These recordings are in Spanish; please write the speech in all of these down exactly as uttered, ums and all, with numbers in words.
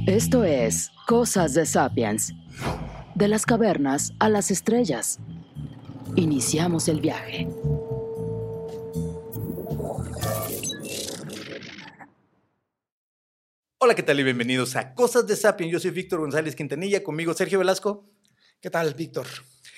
Esto es Cosas de Sapiens. De las cavernas a las estrellas. Iniciamos el viaje. Hola, ¿qué tal? Y bienvenidos a Cosas de Sapiens. Yo soy Víctor González Quintanilla, conmigo Sergio Velasco. ¿Qué tal, Víctor?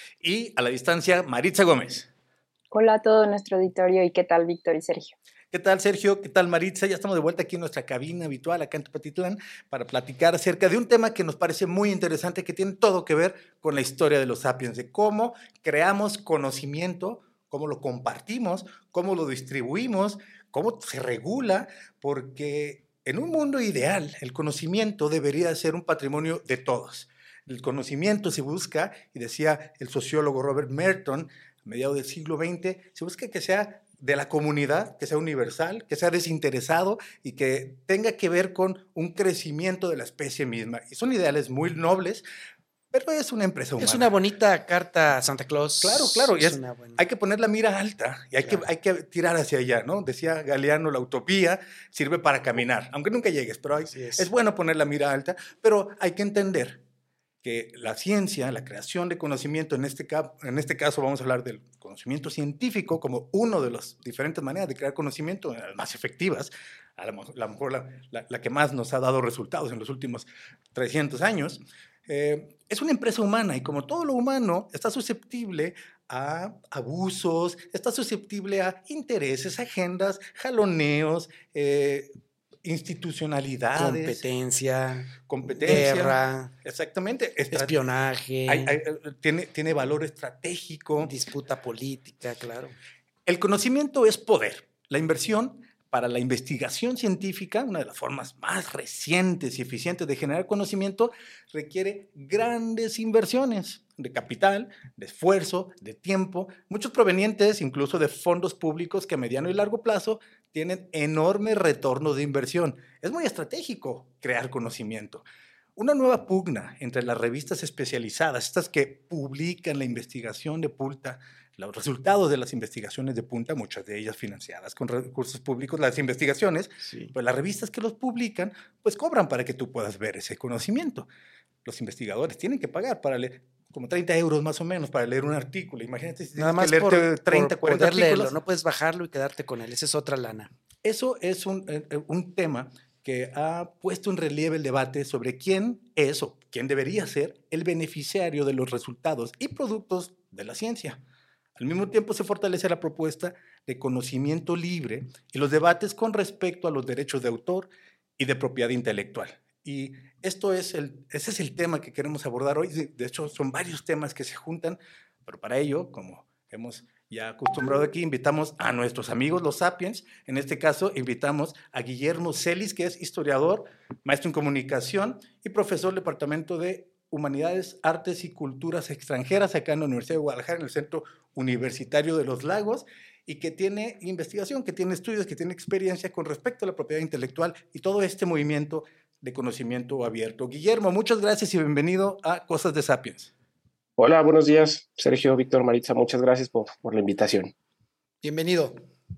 Y a la distancia, Maritza Gómez. Hola a todo nuestro auditorio y ¿qué tal, Víctor y Sergio? ¿Qué tal, Sergio? ¿Qué tal, Maritza? Ya estamos de vuelta aquí en nuestra cabina habitual, acá en Tepatitlán, para platicar acerca de un tema que nos parece muy interesante, que tiene todo que ver con la historia de los sapiens, de cómo creamos conocimiento, cómo lo compartimos, cómo lo distribuimos, cómo se regula, porque en un mundo ideal, el conocimiento debería ser un patrimonio de todos. El conocimiento se busca, y decía el sociólogo Robert Merton, a mediados del siglo veinte, se busca que sea de la comunidad, que sea universal, que sea desinteresado y que tenga que ver con un crecimiento de la especie misma. Y son ideales muy nobles, pero es una empresa humana. Es una bonita carta a Santa Claus. Claro, claro. Es y es, buena... Hay que poner la mira alta y hay, claro. que, hay que tirar hacia allá, ¿no? Decía Galeano, la utopía sirve para caminar, aunque nunca llegues, pero hay, es. es bueno poner la mira alta, pero hay que entender que la ciencia, la creación de conocimiento, en este, en este caso vamos a hablar del conocimiento científico como una de las diferentes maneras de crear conocimiento, las más efectivas, a lo mejor la, la, la que más nos ha dado resultados en los últimos trescientos años, eh, es una empresa humana y como todo lo humano está susceptible a abusos, está susceptible a intereses, agendas, jaloneos, eh, institucionalidades, competencia, competencia, guerra, exactamente, espionaje, hay, hay, tiene, tiene valor estratégico, disputa política, claro. El conocimiento es poder. La inversión para la investigación científica, una de las formas más recientes y eficientes de generar conocimiento, requiere grandes inversiones de capital, de esfuerzo, de tiempo, muchos provenientes incluso de fondos públicos que a mediano y largo plazo tienen enorme retorno de inversión. Es muy estratégico crear conocimiento. Una nueva pugna entre las revistas especializadas, estas que publican la investigación de punta, los resultados de las investigaciones de punta, muchas de ellas financiadas con recursos públicos, las investigaciones, sí. Pues las revistas que los publican, pues cobran para que tú puedas ver ese conocimiento. Los investigadores tienen que pagar para leer, como treinta euros más o menos para leer un artículo. Imagínate si Nada tienes más que leerte por, treinta, por cuarenta poder artículos. Leerlo, no puedes bajarlo y quedarte con él, esa es otra lana. Eso es un, un tema que ha puesto en relieve el debate sobre quién es o quién debería ser el beneficiario de los resultados y productos de la ciencia. Al mismo tiempo se fortalece la propuesta de conocimiento libre y los debates con respecto a los derechos de autor y de propiedad intelectual. Y esto es el, ese es el tema que queremos abordar hoy. De hecho, son varios temas que se juntan, pero para ello, como hemos ya acostumbrado aquí, invitamos a nuestros amigos los Sapiens. En este caso, invitamos a Guillermo Celis, que es historiador, maestro en comunicación y profesor del Departamento de Humanidades, Artes y Culturas Extranjeras acá en la Universidad de Guadalajara, en el Centro Universitario de los Lagos, y que tiene investigación, que tiene estudios, que tiene experiencia con respecto a la propiedad intelectual y todo este movimiento de conocimiento abierto. Guillermo, muchas gracias y bienvenido a Cosas de Sapiens. Hola, buenos días, Sergio, Víctor, Maritza, muchas gracias por, por la invitación. Bienvenido.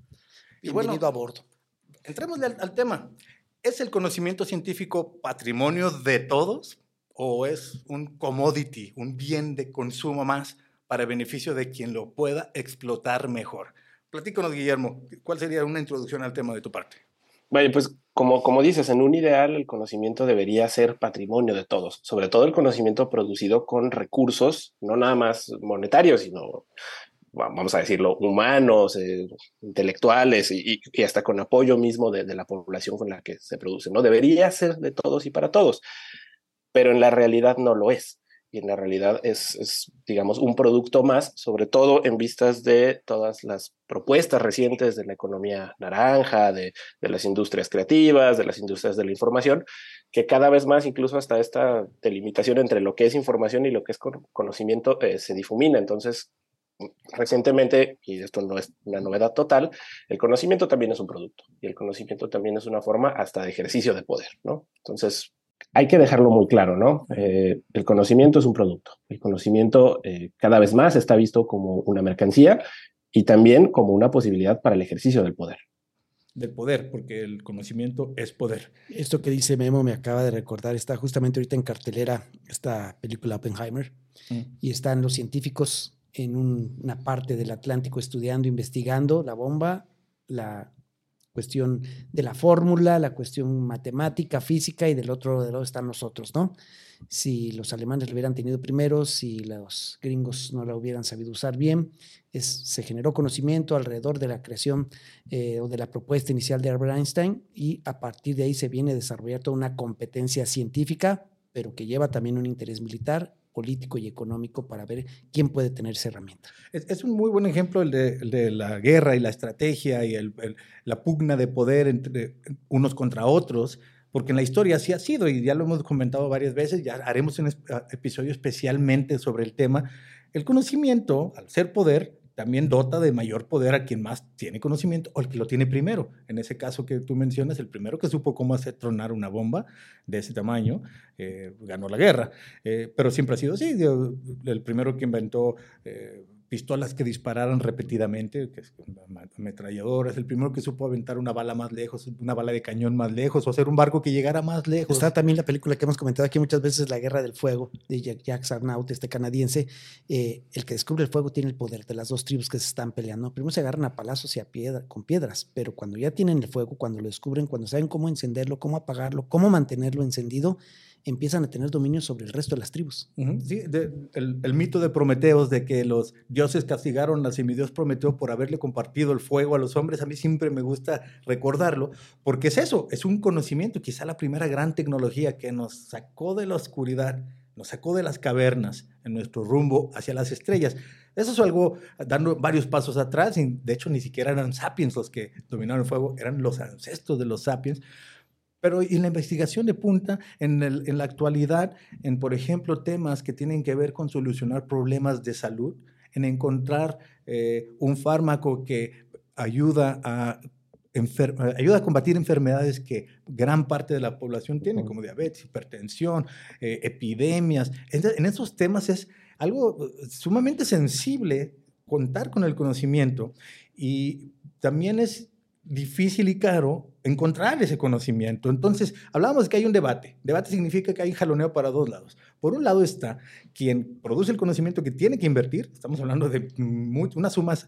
Y bueno, Bienvenido a bordo. Entrémosle al, al tema. ¿Es el conocimiento científico patrimonio de todos o es un commodity, un bien de consumo más para beneficio de quien lo pueda explotar mejor? Platícanos, Guillermo, ¿cuál sería una introducción al tema de tu parte? Bueno, pues como, como dices, en un ideal el conocimiento debería ser patrimonio de todos, sobre todo el conocimiento producido con recursos, no nada más monetarios, sino, vamos a decirlo, humanos, eh, intelectuales y, y hasta con apoyo mismo de, de la población con la que se produce, ¿no? Debería ser de todos y para todos, pero en la realidad no lo es. Y en la realidad es, es, digamos, un producto más, sobre todo en vistas de todas las propuestas recientes de la economía naranja, de, de las industrias creativas, de las industrias de la información, que cada vez más, incluso hasta esta delimitación entre lo que es información y lo que es conocimiento, eh, se difumina. Entonces, recientemente, y esto no es una novedad total, el conocimiento también es un producto, y el conocimiento también es una forma hasta de ejercicio de poder, ¿no? Entonces, hay que dejarlo muy claro, ¿no? Eh, el conocimiento es un producto. El conocimiento eh, cada vez más está visto como una mercancía y también como una posibilidad para el ejercicio del poder. del poder, porque el conocimiento es poder. Esto que dice Memo me acaba de recordar, está justamente ahorita en cartelera esta película Oppenheimer, mm. y están los científicos en un, una parte del Atlántico estudiando, investigando la bomba, la cuestión de la fórmula, la cuestión matemática, física, y del otro lado están nosotros, ¿no? Si los alemanes lo hubieran tenido primero, si los gringos no la hubieran sabido usar bien, es, se generó conocimiento alrededor de la creación eh, o de la propuesta inicial de Albert Einstein, y a partir de ahí se viene a desarrollar toda una competencia científica, pero que lleva también un interés militar, político y económico para ver quién puede tener esa herramienta. Es, es un muy buen ejemplo el de, el de la guerra y la estrategia y el, el, la pugna de poder entre unos contra otros, porque en la historia así ha sido, y ya lo hemos comentado varias veces, ya haremos un episodio especialmente sobre el tema. El conocimiento, al ser poder, también dota de mayor poder a quien más tiene conocimiento o el que lo tiene primero. En ese caso que tú mencionas, el primero que supo cómo hacer tronar una bomba de ese tamaño, eh, ganó la guerra. Eh, pero siempre ha sido así. El primero que inventó eh, pistolas que dispararan repetidamente, que es ametralladoras, el primero que supo aventar una bala más lejos, una bala de cañón más lejos, o hacer un barco que llegara más lejos. Está también la película que hemos comentado aquí muchas veces, La Guerra del Fuego, de Jacques Arnaud, este canadiense. Eh, el que descubre el fuego tiene el poder de las dos tribus que se están peleando. Primero se agarran a palazos y a piedra, con piedras, pero cuando ya tienen el fuego, cuando lo descubren, cuando saben cómo encenderlo, cómo apagarlo, cómo mantenerlo encendido, empiezan a tener dominio sobre el resto de las tribus. Uh-huh. Sí, de, el, el mito de Prometeos, de que los dioses castigaron al semidios Prometeo por haberle compartido el fuego a los hombres, a mí siempre me gusta recordarlo, porque es eso, es un conocimiento, quizá la primera gran tecnología que nos sacó de la oscuridad, nos sacó de las cavernas en nuestro rumbo hacia las estrellas. Eso es algo dando varios pasos atrás, y de hecho ni siquiera eran sapiens los que dominaron el fuego, eran los ancestros de los sapiens. Pero en la investigación de punta, en, el, en la actualidad, en, por ejemplo, temas que tienen que ver con solucionar problemas de salud, en encontrar eh, un fármaco que ayuda a, enfer- ayuda a combatir enfermedades que gran parte de la población tiene, como diabetes, hipertensión, eh, epidemias. En, en esos temas es algo sumamente sensible contar con el conocimiento, y también es difícil y caro encontrar ese conocimiento. Entonces, hablábamos de que hay un debate. Debate significa que hay jaloneo para dos lados. Por un lado está quien produce el conocimiento, que tiene que invertir. Estamos hablando de muy, unas sumas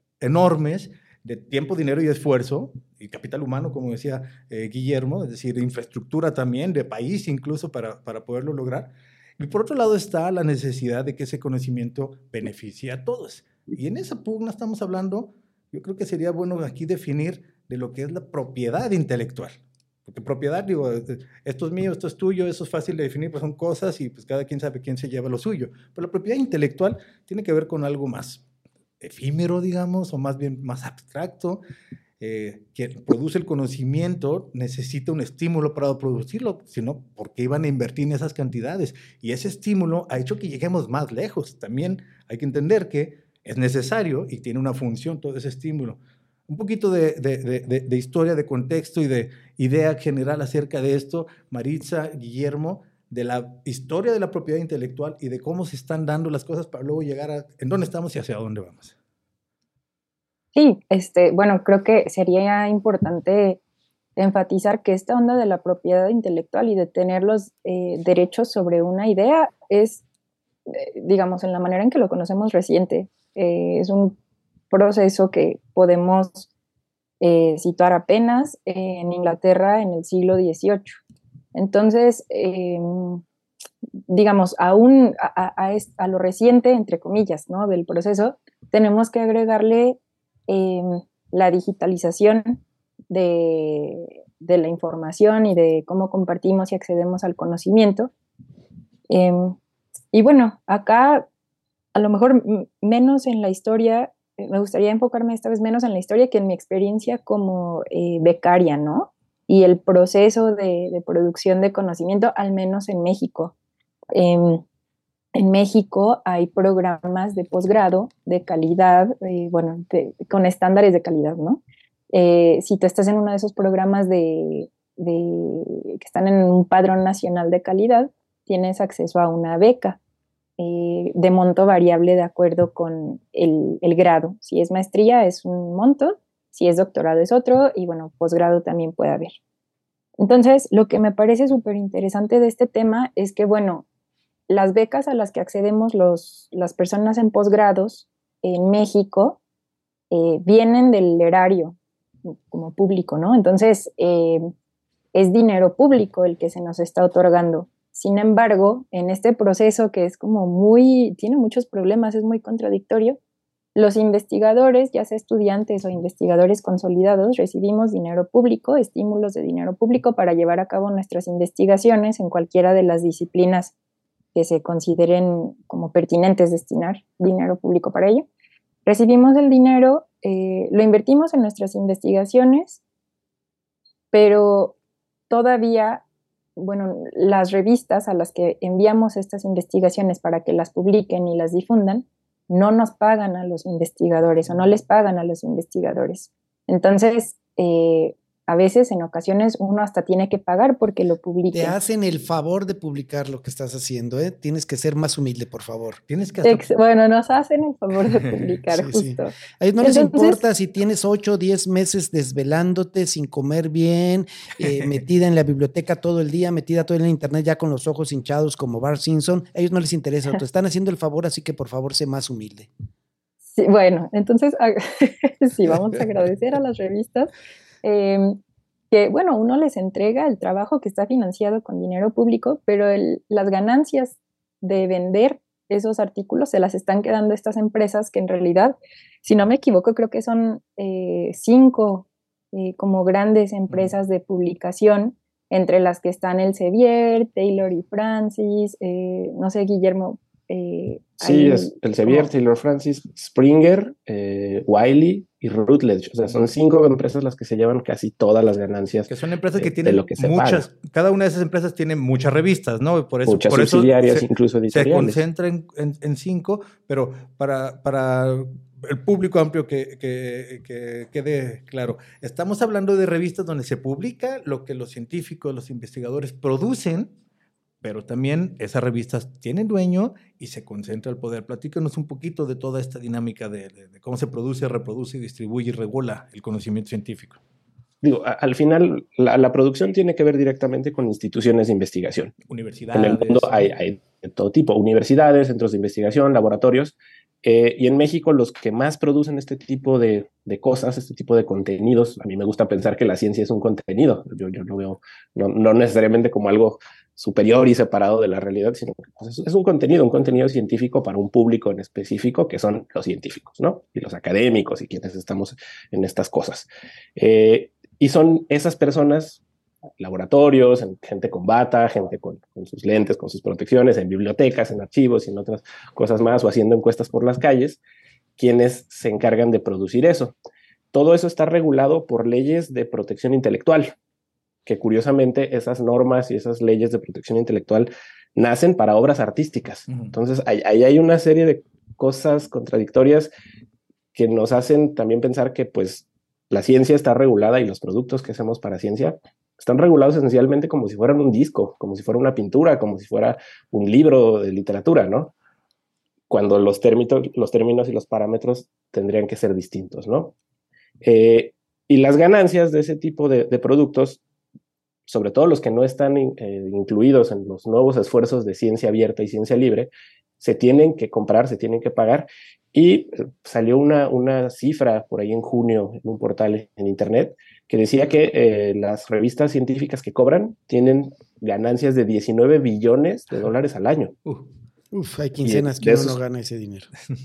enormes de tiempo, dinero y esfuerzo, y capital humano, como decía eh, Guillermo, es decir, de infraestructura también, de país incluso, para, para poderlo lograr. Y por otro lado está la necesidad de que ese conocimiento beneficie a todos. Y en esa pugna estamos hablando. Yo creo que sería bueno aquí definir de lo que es la propiedad intelectual. Porque propiedad, digo, esto es mío, esto es tuyo, eso es fácil de definir, pues son cosas y pues cada quien sabe quién se lleva lo suyo. Pero la propiedad intelectual tiene que ver con algo más efímero, digamos, o más bien más abstracto. Eh, quien produce el conocimiento necesita un estímulo para producirlo, sino porque iban a invertir en esas cantidades. Y ese estímulo ha hecho que lleguemos más lejos. También hay que entender que es necesario y tiene una función todo ese estímulo. Un poquito de, de, de, de historia, de contexto y de idea general acerca de esto, Maritza, Guillermo, de la historia de la propiedad intelectual y de cómo se están dando las cosas para luego llegar a en dónde estamos y hacia dónde vamos. Sí, este, bueno, creo que sería importante enfatizar que esta onda de la propiedad intelectual y de tener los eh, derechos sobre una idea es, eh, digamos, en la manera en que lo conocemos, reciente. Eh, es un proceso que podemos eh, situar apenas en Inglaterra en el siglo dieciocho. Entonces, eh, digamos, aún a, a, a lo reciente, entre comillas, ¿no?, del proceso, tenemos que agregarle eh, la digitalización de, de la información y de cómo compartimos y accedemos al conocimiento. Eh, y bueno, acá a lo mejor menos en la historia, me gustaría enfocarme esta vez menos en la historia que en mi experiencia como eh, becaria, ¿no? Y el proceso de, de producción de conocimiento, al menos en México. Eh, en México hay programas de posgrado de calidad, eh, bueno, de, con estándares de calidad, ¿no? Eh, si tú estás en uno de esos programas de, de, que están en un padrón nacional de calidad, tienes acceso a una beca. Eh, de monto variable de acuerdo con el, el grado. Si es maestría es un monto Si es doctorado es otro, y bueno, posgrado también puede haber. Entonces, lo que me parece súper interesante de este tema es que, bueno, las becas a las que accedemos los, las personas en posgrados en México eh, vienen del erario como público, ¿no? Entonces, eh, es dinero público el que se nos está otorgando. Sin embargo, en este proceso que es como muy, tiene muchos problemas, es muy contradictorio, los investigadores, ya sea estudiantes o investigadores consolidados, recibimos dinero público, estímulos de dinero público para llevar a cabo nuestras investigaciones en cualquiera de las disciplinas que se consideren como pertinentes destinar dinero público para ello. Recibimos el dinero, eh, lo invertimos en nuestras investigaciones, pero todavía, bueno, las revistas a las que enviamos estas investigaciones para que las publiquen y las difundan, no nos pagan a los investigadores o no les pagan a los investigadores. Entonces, eh, a veces, en ocasiones, uno hasta tiene que pagar porque lo publique. Te hacen el favor de publicar lo que estás haciendo, ¿eh? Tienes que ser más humilde, por favor. Tienes que hasta... Ex bueno, nos hacen el favor de publicar, sí, justo. Sí. A ellos no Entonces, les importa si tienes ocho o diez meses desvelándote, sin comer bien, eh, metida en la biblioteca todo el día, metida todo el día en internet ya con los ojos hinchados como Bart Simpson. A ellos no les interesa, te están haciendo el favor, así que por favor, sé más humilde. Sí, bueno, entonces, sí, vamos a agradecer a las revistas. Eh, que, bueno, uno les entrega el trabajo que está financiado con dinero público, pero el, las ganancias de vender esos artículos se las están quedando estas empresas que en realidad, si no me equivoco, creo que son eh, cinco eh, como grandes empresas de publicación, entre las que están Elsevier, Taylor y Francis, eh, no sé, Guillermo. Eh, sí, es Elsevier, como... Taylor Francis, Springer, eh, Wiley y Routledge. O sea, son cinco empresas las que se llevan casi todas las ganancias. Que son empresas eh, que tienen de lo que se muchas, paga. Cada una de esas empresas tiene muchas revistas, ¿no? Por eso, muchas por subsidiarias, eso se, incluso editoriales. Se concentra en, en, en cinco, pero para, para el público amplio que, que, que quede claro, estamos hablando de revistas donde se publica lo que los científicos, los investigadores producen, pero también esas revistas tienen dueño y se concentra el poder. Platícanos un poquito de toda esta dinámica de, de, de cómo se produce, reproduce, distribuye y regula el conocimiento científico. Digo, a, al final, la, la producción tiene que ver directamente con instituciones de investigación. Universidades. En el mundo hay, hay de todo tipo, universidades, centros de investigación, laboratorios. Eh, y en México los que más producen este tipo de, de cosas, este tipo de contenidos, a mí me gusta pensar que la ciencia es un contenido. Yo, yo lo veo no, no necesariamente como algo superior y separado de la realidad, sino que pues, es un contenido, un contenido científico para un público en específico, que son los científicos, ¿no? Y los académicos y quienes estamos en estas cosas. Eh, y son esas personas, laboratorios, gente con bata, gente con, con sus lentes, con sus protecciones, en bibliotecas, en archivos y en otras cosas más, o haciendo encuestas por las calles, quienes se encargan de producir eso. Todo eso está regulado por leyes de protección intelectual, que curiosamente esas normas y esas leyes de protección intelectual nacen para obras artísticas. Uh-huh. Entonces, ahí, ahí hay una serie de cosas contradictorias que nos hacen también pensar que, pues, la ciencia está regulada y los productos que hacemos para ciencia están regulados esencialmente como si fueran un disco, como si fuera una pintura, como si fuera un libro de literatura, ¿no? Cuando los términos, los términos y los parámetros tendrían que ser distintos, ¿no? Eh, y las ganancias de ese tipo de, de productos, sobre todo los que no están eh, incluidos en los nuevos esfuerzos de ciencia abierta y ciencia libre, se tienen que comprar, se tienen que pagar. Y salió una, una cifra por ahí en junio en un portal en internet que decía que eh, las revistas científicas que cobran tienen ganancias de diecinueve billones de dólares al año. Uf, uf hay quincenas que uno no gana ese dinero.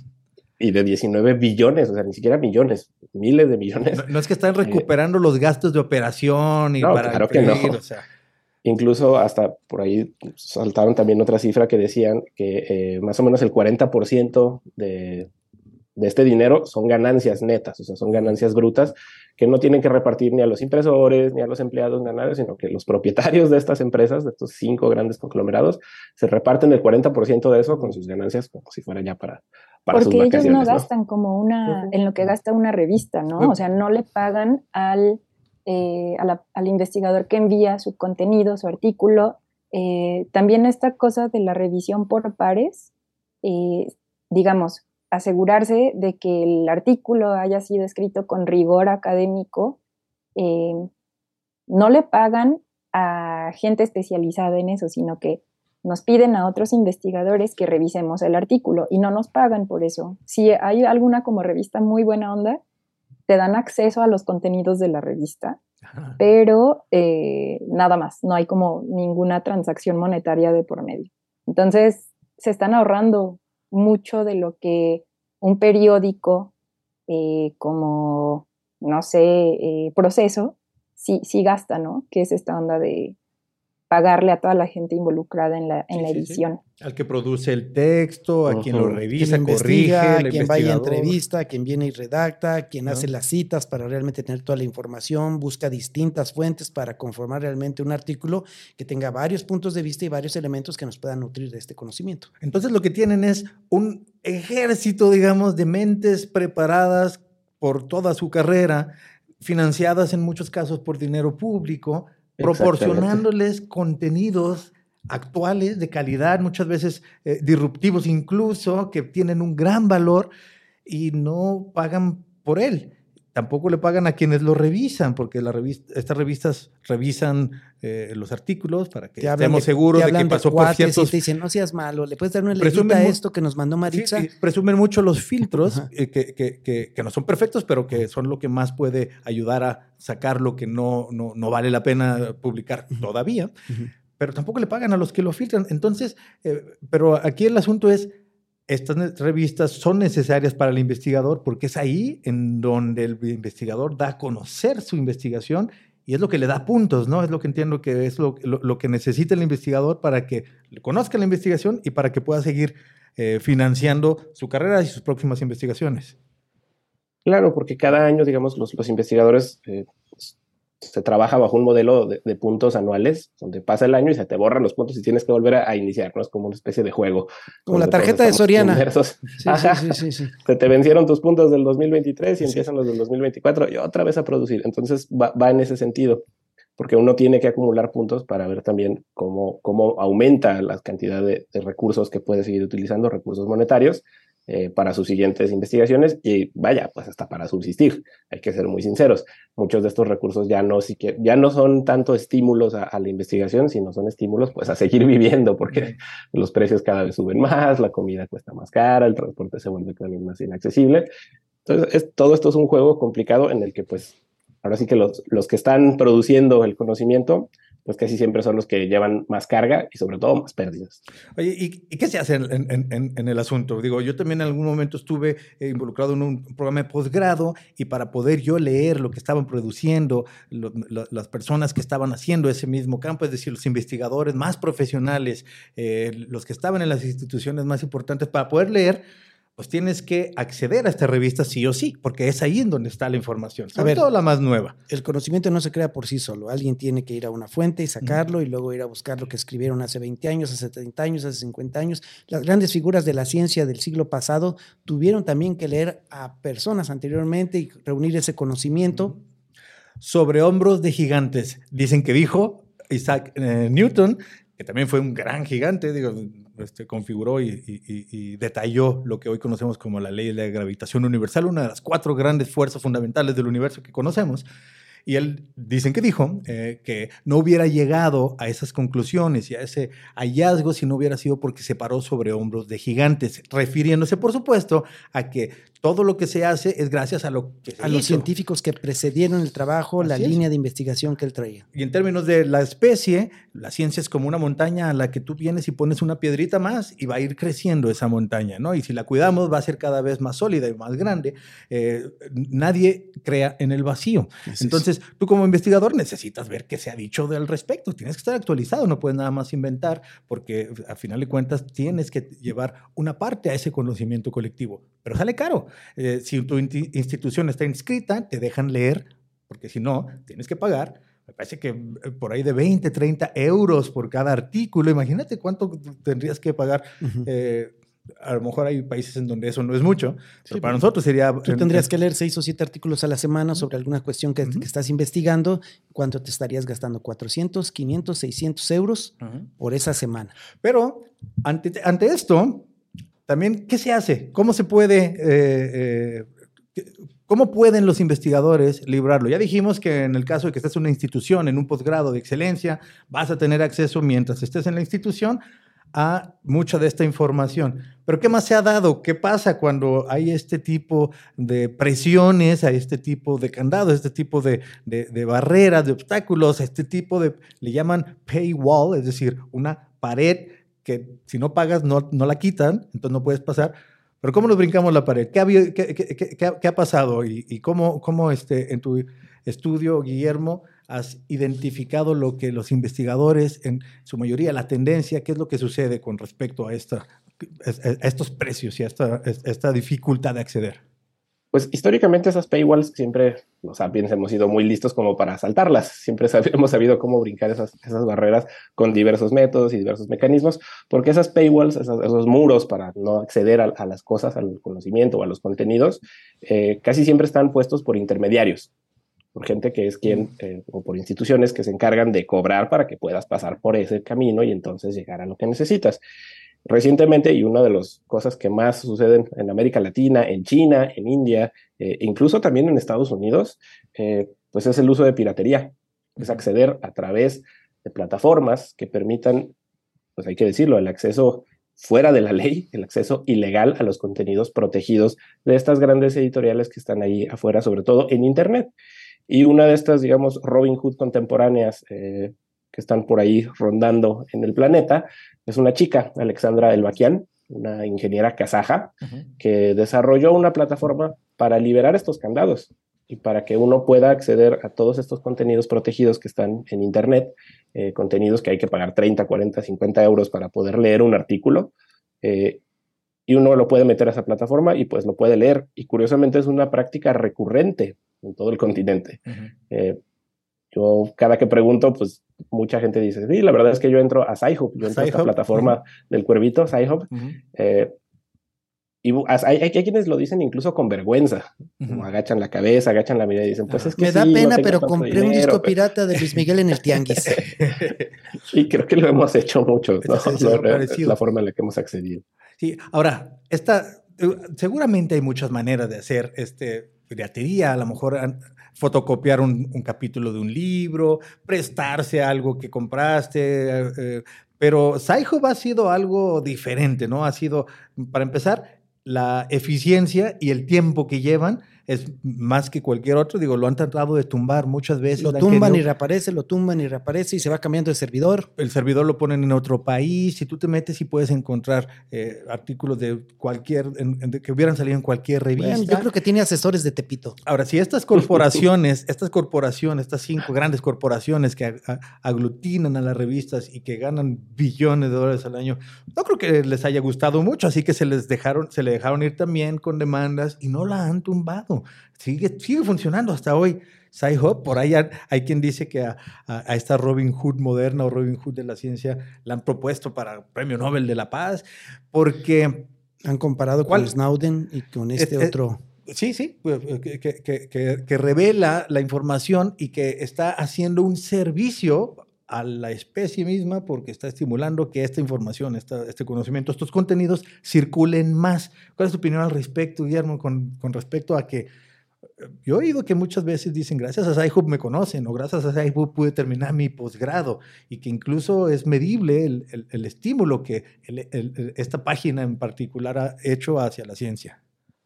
Y de diecinueve billones, o sea, ni siquiera millones, miles de millones. No, no es que están recuperando eh, los gastos de operación y no, para claro imprimir, que no. O sea. Incluso hasta por ahí saltaron también otra cifra que decían que eh, más o menos el cuarenta por ciento de, de este dinero son ganancias netas, o sea, son ganancias brutas que no tienen que repartir ni a los impresores, ni a los empleados, ni a nadie, sino que los propietarios de estas empresas, de estos cinco grandes conglomerados, se reparten el cuarenta por ciento de eso con sus ganancias como si fuera ya para, para sus vacaciones. Porque ellos no gastan ¿no? como una, en lo que gasta una revista, ¿no? O sea, no le pagan al... Eh, a la, al investigador que envía su contenido, su artículo. Eh, también esta cosa de la revisión por pares, eh, digamos, asegurarse de que el artículo haya sido escrito con rigor académico. Eh, no le pagan a gente especializada en eso, sino que nos piden a otros investigadores que revisemos el artículo y no nos pagan por eso. Si hay alguna como revista muy buena onda, te dan acceso a los contenidos de la revista, Ajá. pero eh, nada más, no hay como ninguna transacción monetaria de por medio. Entonces, se están ahorrando mucho de lo que un periódico eh, como, no sé, eh, Proceso, sí, sí gasta, ¿no? Que es esta onda de pagarle a toda la gente involucrada en la, en sí, la edición. Sí, sí. Al que produce el texto, a uh-huh. quien lo revisa, quien corrige, a quien vaya a entrevista, a quien viene y redacta, quien uh-huh. hace las citas para realmente tener toda la información, busca distintas fuentes para conformar realmente un artículo que tenga varios puntos de vista y varios elementos que nos puedan nutrir de este conocimiento. Entonces lo que tienen es un ejército, digamos, de mentes preparadas por toda su carrera, financiadas en muchos casos por dinero público, proporcionándoles contenidos actuales, de calidad, muchas veces eh, disruptivos incluso, que tienen un gran valor y no pagan por él. Tampoco le pagan a quienes lo revisan, porque la revista, estas revistas revisan eh, los artículos para que estemos de, seguros de que pasó de por ciertos... Y te dicen, no seas malo, le puedes dar una leída a esto que nos mandó Maritza. Sí, presumen mucho los filtros eh, que, que, que, que no son perfectos, pero que son lo que más puede ayudar a sacar lo que no, no, no vale la pena publicar uh-huh. todavía. Uh-huh. Pero tampoco le pagan a los que lo filtran. Entonces, eh, pero aquí el asunto es... Estas revistas son necesarias para el investigador porque es ahí en donde el investigador da a conocer su investigación y es lo que le da puntos, ¿no? Es lo que entiendo que es lo, lo, lo que necesita el investigador para que conozca la investigación y para que pueda seguir eh, financiando su carrera y sus próximas investigaciones. Claro, porque cada año, digamos, los, los investigadores... Eh, se trabaja bajo un modelo de, de puntos anuales, donde pasa el año y se te borran los puntos y tienes que volver a, a iniciar, ¿no? Es como una especie de juego. Como la tarjeta de Soriana. Sí, sí, sí, sí, sí. Se te vencieron tus puntos del dos mil veintitrés y sí. empiezan los del dos mil veinticuatro y otra vez a producir. Entonces va, va en ese sentido, porque uno tiene que acumular puntos para ver también cómo, cómo aumenta la cantidad de, de recursos que puede seguir utilizando, recursos monetarios, Eh, para sus siguientes investigaciones y vaya, pues hasta para subsistir, hay que ser muy sinceros. Muchos de estos recursos ya no, siquiera, ya no son tanto estímulos a, a la investigación, sino son estímulos pues a seguir viviendo, porque los precios cada vez suben más, la comida cuesta más cara, el transporte se vuelve también más inaccesible. Entonces, es, todo esto es un juego complicado en el que pues ahora sí que los, los que están produciendo el conocimiento pues casi siempre son los que llevan más carga y sobre todo más pérdidas. Oye, ¿y, y qué se hace en, en, en, en el asunto? Digo, yo también en algún momento estuve eh, involucrado en un programa de posgrado y para poder yo leer lo que estaban produciendo lo, lo, las personas que estaban haciendo ese mismo campo, es decir, los investigadores más profesionales, eh, los que estaban en las instituciones más importantes, para poder leer, pues tienes que acceder a esta revista sí o sí, porque es ahí en donde está la información, sobre ver, todo la más nueva. El conocimiento no se crea por sí solo. Alguien tiene que ir a una fuente y sacarlo, uh-huh. y luego ir a buscar lo que escribieron hace veinte años, hace treinta años, hace cincuenta años. Las grandes figuras de la ciencia del siglo pasado tuvieron también que leer a personas anteriormente y reunir ese conocimiento. Sobre hombros de gigantes, dicen que dijo Isaac eh, Newton, que también fue un gran gigante, digo, este, configuró y, y, y detalló lo que hoy conocemos como la ley de la gravitación universal, una de las cuatro grandes fuerzas fundamentales del universo que conocemos. Y él, dicen que dijo, eh, que no hubiera llegado a esas conclusiones y a ese hallazgo si no hubiera sido porque se paró sobre hombros de gigantes, refiriéndose, por supuesto, a que todo lo que se hace es gracias a lo que se a hizo. Los científicos que precedieron el trabajo, Así la es. línea de investigación que él traía. Y en términos de la especie, la ciencia es como una montaña a la que tú vienes y pones una piedrita más y va a ir creciendo esa montaña, ¿no? Y si la cuidamos va a ser cada vez más sólida y más grande. Eh, nadie crea en el vacío. Así Entonces, es. tú como investigador necesitas ver qué se ha dicho al respecto. Tienes que estar actualizado, no puedes nada más inventar, porque a final de cuentas tienes que llevar una parte a ese conocimiento colectivo. Pero sale caro. Eh, si tu institución está inscrita, te dejan leer, porque si no, tienes que pagar. Me parece que por ahí de veinte, treinta euros por cada artículo. Imagínate cuánto tendrías que pagar. Uh-huh. Eh, a lo mejor hay países en donde eso no es mucho, sí, pero para nosotros sería... Tú tendrías que leer seis o siete artículos a la semana sobre alguna cuestión que, uh-huh. que estás investigando. ¿Cuánto te estarías gastando? cuatrocientos, quinientos, seiscientos euros uh-huh. por esa semana. Pero ante, ante esto... también, ¿qué se hace? ¿Cómo se puede, eh, eh, cómo pueden los investigadores librarlo? Ya dijimos que en el caso de que estés en una institución, en un posgrado de excelencia, vas a tener acceso mientras estés en la institución a mucha de esta información. Pero ¿qué más se ha dado? ¿Qué pasa cuando hay este tipo de presiones, a este tipo de candados, este tipo de, de, de barreras, de obstáculos, este tipo de, le llaman paywall, es decir, una pared que si no pagas no, no la quitan, entonces no puedes pasar. Pero ¿cómo nos brincamos la pared? ¿Qué ha, qué, qué, qué, qué, qué ha pasado? ¿Y, y cómo, cómo este, en tu estudio, Guillermo, has identificado lo que los investigadores, en su mayoría, la tendencia, qué es lo que sucede con respecto a, esta, a estos precios y a esta, a esta dificultad de acceder? Pues históricamente esas paywalls siempre, los sapiens hemos sido muy listos como para saltarlas. Siempre sab- hemos sabido cómo brincar esas, esas barreras con diversos métodos y diversos mecanismos, porque esas paywalls, esos, esos muros para no acceder a, a las cosas, al conocimiento o a los contenidos, eh, casi siempre están puestos por intermediarios, por gente que es quien, eh, o por instituciones que se encargan de cobrar para que puedas pasar por ese camino y entonces llegar a lo que necesitas. Recientemente, y una de las cosas que más suceden en América Latina, en China, en India, eh, incluso también en Estados Unidos, eh, pues es el uso de piratería. Es acceder a través de plataformas que permitan, pues hay que decirlo, el acceso fuera de la ley, el acceso ilegal a los contenidos protegidos de estas grandes editoriales que están ahí afuera, sobre todo en Internet. Y una de estas, digamos, Robin Hood contemporáneas, eh, que están por ahí rondando en el planeta, es una chica, Alexandra Elbakian, una ingeniera kazaja, uh-huh. que desarrolló una plataforma para liberar estos candados y para que uno pueda acceder a todos estos contenidos protegidos que están en Internet, eh, contenidos que hay que pagar treinta, cuarenta, cincuenta euros para poder leer un artículo, eh, y uno lo puede meter a esa plataforma y pues lo puede leer. Y curiosamente es una práctica recurrente en todo el continente. Uh-huh. Eh, Yo cada que pregunto, pues mucha gente dice, sí, la verdad es que yo entro a Sci-Hub, yo entro a esta plataforma uh-huh. del Cuervito, Sci-Hub, uh-huh. eh, y hay, hay, hay quienes lo dicen incluso con vergüenza, uh-huh. como agachan la cabeza, agachan la mirada y dicen, pues uh-huh. es que Me sí, da pena, no pero compré dinero, un disco pero... pirata de Luis Miguel en el Tianguis. Sí, creo que lo hemos hecho mucho, ¿no? Es, es, no, es la forma en la que hemos accedido. Sí, ahora, esta, seguramente hay muchas maneras de hacer este, piratería, a lo mejor... Han, fotocopiar un, un capítulo de un libro, prestarse algo que compraste, eh, pero Sci-Hub ha sido algo diferente, ¿no? Ha sido, para empezar, la eficiencia y el tiempo que llevan es más que cualquier otro. Digo, lo han tratado de tumbar muchas veces. Lo tumban y reaparece, lo tumban y reaparece y se va cambiando de servidor. El servidor lo ponen en otro país. Si tú te metes y puedes encontrar eh, artículos de cualquier, en, en, que hubieran salido en cualquier revista. Bueno, yo creo que tiene asesores de Tepito. Ahora, si estas corporaciones, estas corporaciones, estas cinco grandes corporaciones que a, a, aglutinan a las revistas y que ganan billones de dólares al año, no creo que les haya gustado mucho, así que se les dejaron, se le dejaron ir también con demandas y no la han tumbado. Sigue, sigue funcionando hasta hoy. Sci-Hub, por ahí hay, hay quien dice que a, a, a esta Robin Hood moderna o Robin Hood de la ciencia la han propuesto para Premio Nobel de la Paz, porque... Han comparado ¿cuál? Con Snowden y con este es, otro... Es, sí, sí, que, que, que, que revela la información y que está haciendo un servicio a la especie misma porque está estimulando que esta información, esta, este conocimiento, estos contenidos circulen más. ¿Cuál es tu opinión al respecto, Guillermo, con, con respecto a que yo he oído que muchas veces dicen gracias a Sci-Hub me conocen o gracias a Sci-Hub pude terminar mi posgrado y que incluso es medible el, el, el estímulo que el, el, el, esta página en particular ha hecho hacia la ciencia?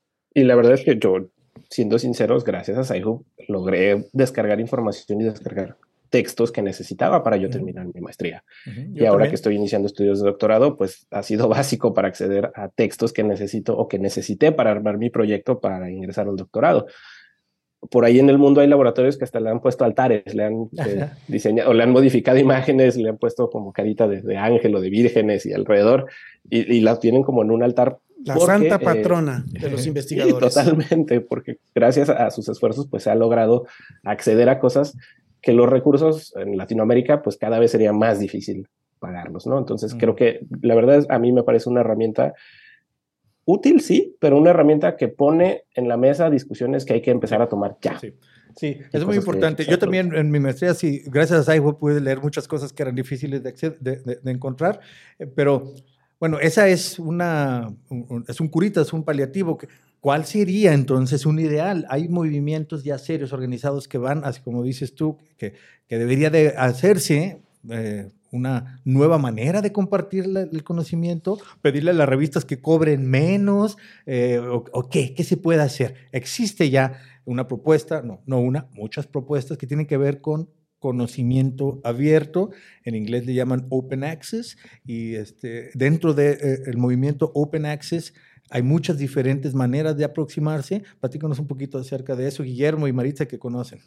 Y la verdad es que yo, siendo sinceros, gracias a Sci-Hub logré descargar información y descargar textos que necesitaba para yo terminar uh-huh. mi maestría. Uh-huh. Y ahora también. Que estoy iniciando estudios de doctorado, pues ha sido básico para acceder a textos que necesito o que necesité para armar mi proyecto para ingresar a un doctorado. Por ahí en el mundo hay laboratorios que hasta le han puesto altares, le han eh, diseñado o le han modificado imágenes, le han puesto como carita de, de ángel o de vírgenes y alrededor, y, y las tienen como en un altar. La porque, santa patrona eh, de los investigadores. Sí, totalmente, porque gracias a sus esfuerzos pues se ha logrado acceder a cosas que los recursos en Latinoamérica pues cada vez sería más difícil pagarlos, ¿no? Entonces mm. creo que la verdad es, a mí me parece una herramienta útil, sí, pero una herramienta que pone en la mesa discusiones que hay que empezar a tomar ya. Sí, sí es muy importante. Yo también en mi maestría, sí, gracias a Sci-Hub pude leer muchas cosas que eran difíciles de, de, de, de encontrar, pero Bueno, esa es una, un, es un curita, es un paliativo. ¿Cuál sería entonces un ideal? Hay movimientos ya serios, organizados, que van, así como dices tú, que, que debería de hacerse eh, una nueva manera de compartir la, el conocimiento, pedirle a las revistas que cobren menos, eh, o, o qué, qué se puede hacer. Existe ya una propuesta, no, no una, muchas propuestas que tienen que ver con conocimiento abierto, en inglés le llaman Open Access, y este, dentro del de, eh, movimiento Open Access hay muchas diferentes maneras de aproximarse. Platícanos un poquito acerca de eso, Guillermo y Maritza, que conocen.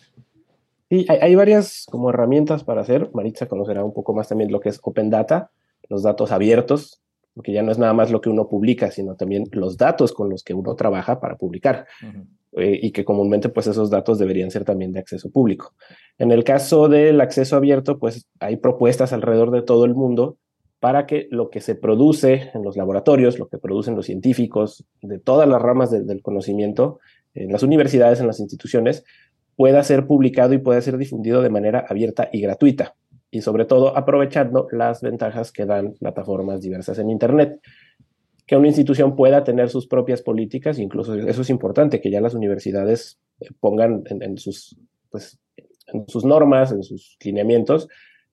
Sí, hay, hay varias como herramientas para hacer. Maritza conocerá un poco más también lo que es Open Data, los datos abiertos, porque ya no es nada más lo que uno publica, sino también los datos con los que uno trabaja para publicar. Uh-huh. Eh, y que comúnmente pues esos datos deberían ser también de acceso público. En el caso del acceso abierto, pues hay propuestas alrededor de todo el mundo para que lo que se produce en los laboratorios, lo que producen los científicos de todas las ramas de, del conocimiento, en las universidades, en las instituciones, pueda ser publicado y pueda ser difundido de manera abierta y gratuita, y sobre todo aprovechando las ventajas que dan plataformas diversas en Internet. Que una institución pueda tener sus propias políticas, incluso eso es importante, que ya las universidades pongan en, en, sus, pues, en sus normas, en sus lineamientos,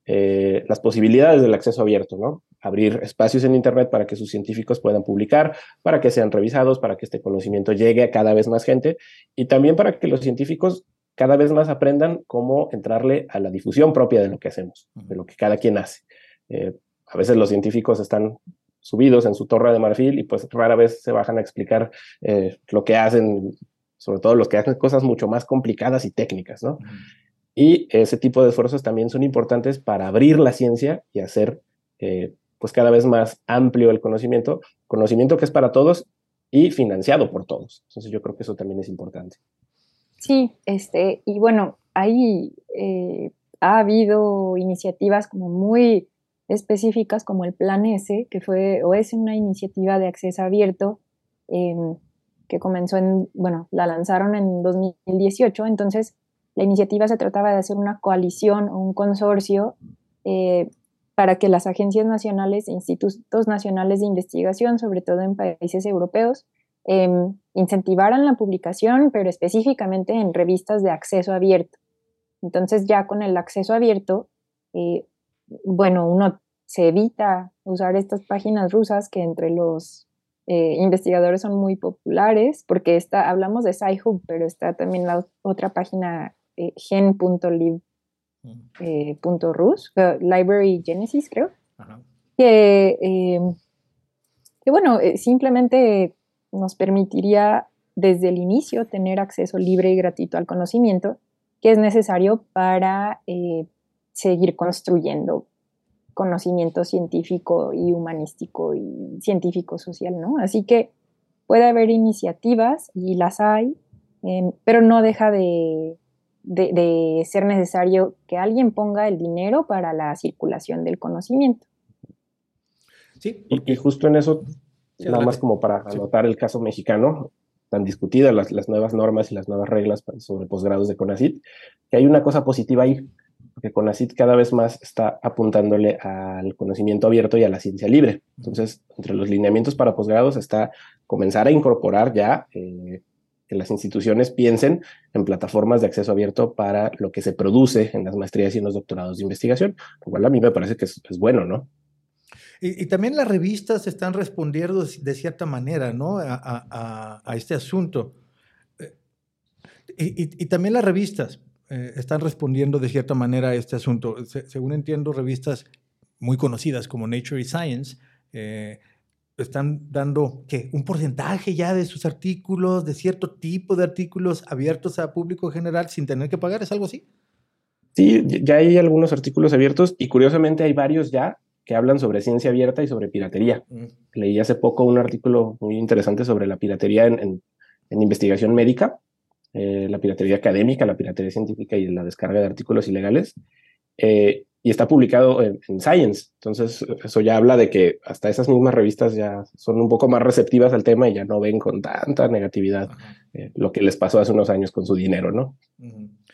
eh, las posibilidades del acceso abierto, ¿no? Abrir espacios en Internet para que sus científicos puedan publicar, para que sean revisados, para que este conocimiento llegue a cada vez más gente, y también para que los científicos cada vez más aprendan cómo entrarle a la difusión propia de lo que hacemos, de lo que cada quien hace. Eh, a veces los científicos están subidos en su torre de marfil y pues rara vez se bajan a explicar eh, lo que hacen, sobre todo los que hacen cosas mucho más complicadas y técnicas, ¿no? Uh-huh. Y ese tipo de esfuerzos también son importantes para abrir la ciencia y hacer eh, pues cada vez más amplio el conocimiento, conocimiento que es para todos y financiado por todos. Entonces yo creo que eso también es importante. Sí, este, y bueno, ahí eh, ha habido iniciativas como muy específicas como el Plan S, que fue o es una iniciativa de acceso abierto eh, que comenzó en, bueno, la lanzaron en dos mil dieciocho, entonces la iniciativa se trataba de hacer una coalición o un consorcio eh, para que las agencias nacionales e institutos nacionales de investigación, sobre todo en países europeos, eh, incentivaran la publicación, pero específicamente en revistas de acceso abierto. Entonces ya con el acceso abierto, eh, bueno, uno se evita usar estas páginas rusas que entre los eh, investigadores son muy populares, porque está, hablamos de Sci-Hub, pero está también la otra página eh, gen punto lib punto rus, eh, uh, Library Genesis, creo, uh-huh. que, eh, que bueno, eh, simplemente nos permitiría desde el inicio tener acceso libre y gratuito al conocimiento que es necesario para eh, seguir construyendo conocimiento científico y humanístico y científico-social, ¿no? Así que puede haber iniciativas, y las hay, eh, pero no deja de, de, de ser necesario que alguien ponga el dinero para la circulación del conocimiento. Sí, y, y justo en eso, sí, nada más como para anotar el caso mexicano, tan discutidas las, las nuevas normas y las nuevas reglas sobre posgrados de CONACYT, que hay una cosa positiva ahí, porque CONACYT cada vez más está apuntándole al conocimiento abierto y a la ciencia libre. Entonces, entre los lineamientos para posgrados está comenzar a incorporar ya eh, que las instituciones piensen en plataformas de acceso abierto para lo que se produce en las maestrías y en los doctorados de investigación, lo cual a mí me parece que es, es bueno, ¿no? Y, y también las revistas están respondiendo de cierta manera, ¿no? a, a, a este asunto. Y, y, y también las revistas eh, están respondiendo de cierta manera a este asunto. Se, según entiendo, revistas muy conocidas como Nature y Science eh, están dando, ¿qué? Un porcentaje ya de sus artículos, de cierto tipo de artículos abiertos a público general sin tener que pagar. ¿Es algo así? Sí, ya hay algunos artículos abiertos y curiosamente hay varios ya que hablan sobre ciencia abierta y sobre piratería. Mm. Leí hace poco un artículo muy interesante sobre la piratería en, en, en investigación médica, eh, la piratería académica, la piratería científica y la descarga de artículos ilegales, eh, y está publicado en, en Science. Entonces, eso ya habla de que hasta esas mismas revistas ya son un poco más receptivas al tema y ya no ven con tanta negatividad eh, lo que les pasó hace unos años con su dinero, ¿no? Uh-huh.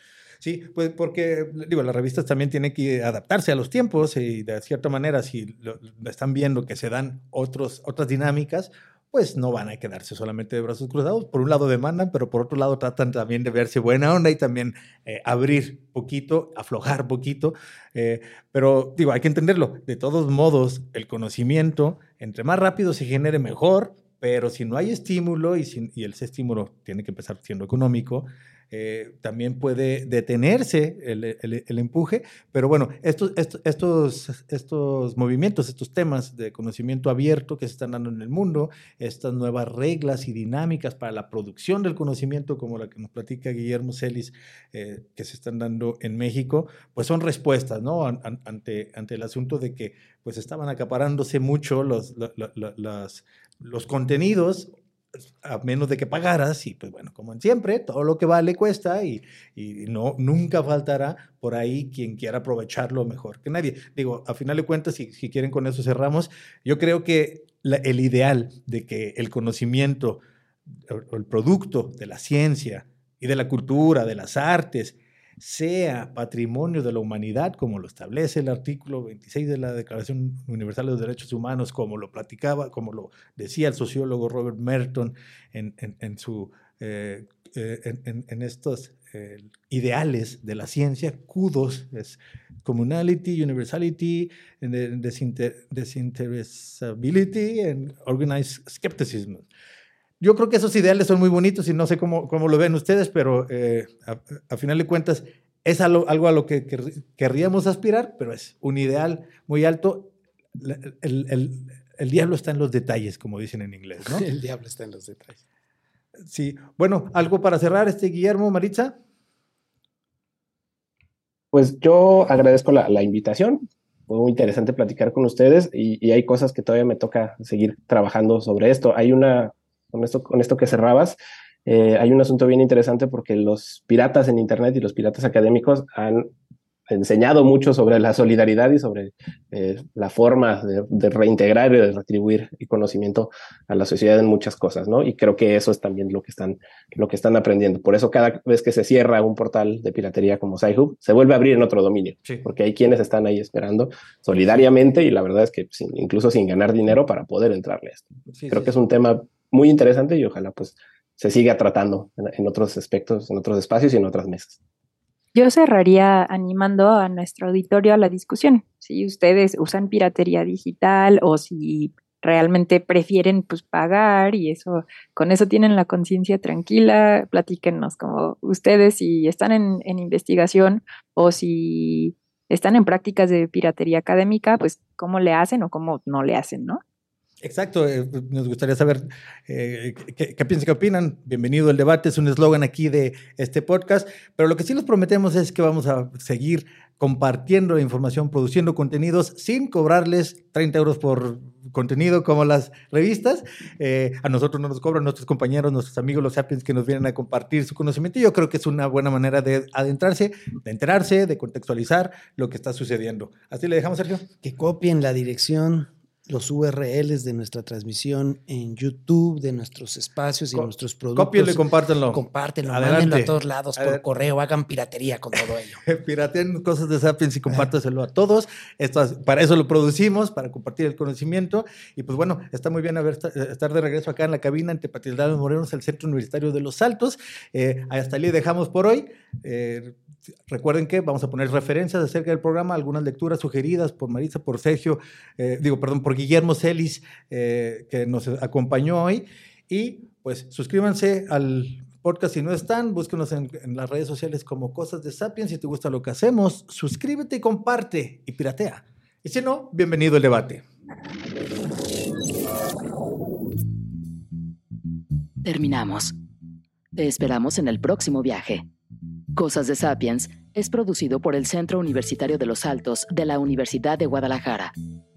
Sí, pues porque, digo, las revistas también tienen que adaptarse a los tiempos y de cierta manera, si lo, lo están viendo que se dan otros, otras dinámicas, pues no van a quedarse solamente de brazos cruzados. Por un lado demandan, pero por otro lado tratan también de verse buena onda y también eh, abrir poquito, aflojar poquito. Eh, pero digo, hay que entenderlo. De todos modos, el conocimiento, entre más rápido se genere, mejor, pero si no hay estímulo y, si, y ese estímulo tiene que empezar siendo económico, Eh, también puede detenerse el, el, el empuje, pero bueno, estos, estos, estos, estos movimientos, estos temas de conocimiento abierto que se están dando en el mundo, estas nuevas reglas y dinámicas para la producción del conocimiento, como la que nos platica Guillermo Celis, eh, que se están dando en México, pues son respuestas, ¿no? An, ante, ante el asunto de que pues estaban acaparándose mucho los, la, la, la, las, los contenidos, a menos de que pagaras, y pues bueno, como en siempre, todo lo que vale cuesta y, y no, nunca faltará por ahí quien quiera aprovecharlo mejor que nadie. Digo, a final de cuentas, si, si quieren con eso cerramos, yo creo que la, el ideal de que el conocimiento o el producto de la ciencia y de la cultura, de las artes, sea patrimonio de la humanidad, como lo establece el artículo veintiséis de la Declaración Universal de los Derechos Humanos, como lo platicaba, como lo decía el sociólogo Robert Merton en, en, en, su, eh, eh, en, en estos eh, ideales de la ciencia, kudos, es communality, universality, desinter, disinterestability and organized skepticism. Yo creo que esos ideales son muy bonitos y no sé cómo, cómo lo ven ustedes, pero eh, a, a final de cuentas es algo, algo a lo que quer, querríamos aspirar, pero es un ideal muy alto. El, el, el, el diablo está en los detalles, como dicen en inglés, ¿no? El diablo está en los detalles. Sí. Bueno, ¿algo para cerrar, este Guillermo, Maritza? Pues yo agradezco la, la invitación. Fue muy interesante platicar con ustedes y, y hay cosas que todavía me toca seguir trabajando sobre esto. Hay una... Con esto, con esto que cerrabas, eh, hay un asunto bien interesante porque los piratas en Internet y los piratas académicos han enseñado mucho sobre la solidaridad y sobre eh, la forma de, de reintegrar y de retribuir el conocimiento a la sociedad en muchas cosas, ¿no? Y creo que eso es también lo que están, lo que están aprendiendo. Por eso cada vez que se cierra un portal de piratería como Sci-Hub, se vuelve a abrir en otro dominio, sí. Porque hay quienes están ahí esperando solidariamente y la verdad es que sin, incluso sin ganar dinero para poder entrarle a esto. Sí, creo sí, que sí. Es un tema muy interesante y ojalá pues se siga tratando en, en otros aspectos, en otros espacios y en otras mesas. Yo cerraría animando a nuestro auditorio a la discusión. Si ustedes usan piratería digital o si realmente prefieren pues pagar y eso, con eso tienen la conciencia tranquila, platíquennos como ustedes si están en, en investigación o si están en prácticas de piratería académica, pues cómo le hacen o cómo no le hacen, ¿no? Exacto, eh, nos gustaría saber eh, qué, qué piensan, qué opinan. Bienvenido al debate, es un eslogan aquí de este podcast, pero lo que sí les prometemos es que vamos a seguir compartiendo información, produciendo contenidos sin cobrarles treinta euros por contenido como las revistas. Eh, a nosotros no nos cobran nuestros compañeros, nuestros amigos, los Sapiens que nos vienen a compartir su conocimiento y yo creo que es una buena manera de adentrarse, de enterarse, de contextualizar lo que está sucediendo. Así le dejamos, Sergio. Que copien la dirección, los U R Ls de nuestra transmisión en YouTube, de nuestros espacios y Co- nuestros productos. Cópienlo y compártenlo. Compártenlo, Adelante. mándenlo a todos lados por correo, hagan piratería con todo ello. Pirateen cosas de Sapiens y compártaselo a todos. Esto, para eso lo producimos, para compartir el conocimiento. Y pues bueno, está muy bien haber, estar de regreso acá en la cabina en Tepatitlán Morelos, el Centro Universitario de los Altos. Eh, hasta ahí dejamos por hoy. Eh, Recuerden que vamos a poner referencias acerca del programa, algunas lecturas sugeridas por Maritza, por Sergio, eh, digo, perdón, por Guillermo Celis, eh, que nos acompañó hoy. Y pues suscríbanse al podcast si no están, búsquenos en, en las redes sociales como Cosas de Sapiens. Si te gusta lo que hacemos, suscríbete y comparte y piratea. Y si no, bienvenido al debate. Terminamos. Te esperamos en el próximo viaje. Cosas de Sapiens es producido por el Centro Universitario de los Altos de la Universidad de Guadalajara.